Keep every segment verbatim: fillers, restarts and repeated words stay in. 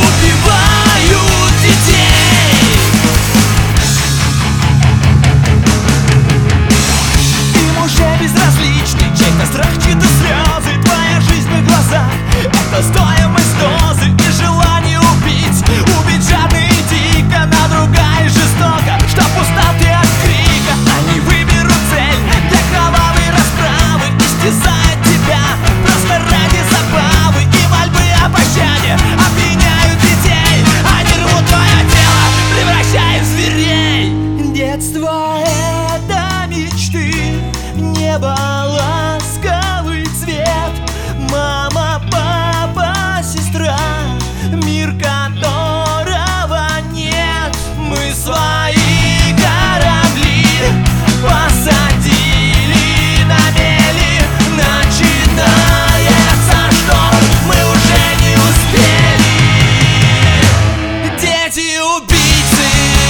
убивают детей. Им уже безразличны чей-то страх, чьи-то слезы. Твоя жизнь в их глазах — это стоимость дозы и желание убить. Убить жадно и дико, надругая жестоко, что пустоты от крика. Они выберут цель для кровавой расправы, истязают тебя просто ради забавы и мольбы о пощаде. Обвиняют детей, они рвут твое тело, превращая в зверей. Детство — это мечты, небо, ласковый цвет, мама, папа, сестра, мир, которого нет. Мы свои корабли посадили на мели, начинается шторм, мы уже не успели. Дети-убийцы,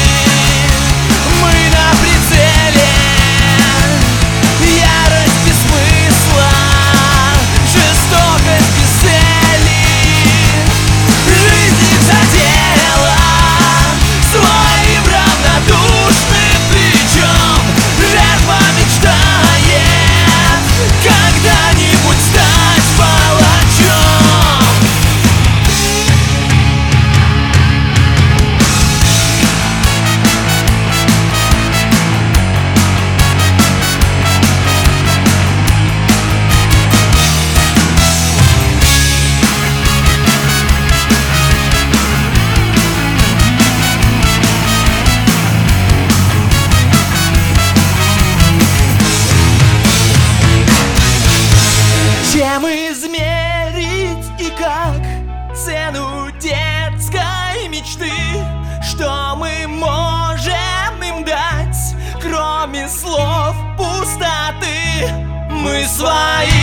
мы на прицеле. Ярость без смысла, жестокость без цели. Жизнь их задела своим равнодушным плечом. Жертва мечтает когда-нибудь стать палачом. Чем измерить и как цену детской мечты? Что мы можем им дать, кроме слов пустоты? Мы свои